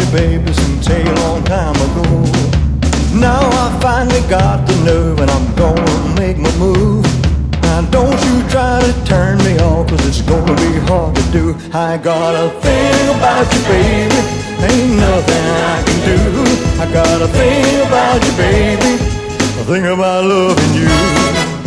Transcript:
you, baby, since a long time ago. Now I finally got the nerve and I'm gonna make my move. Now don't you try to turn me off, cause it's gonna be hard to do. I got a thing about you, baby, ain't nothing I can do. I got a thing about you, baby, a thing about loving you.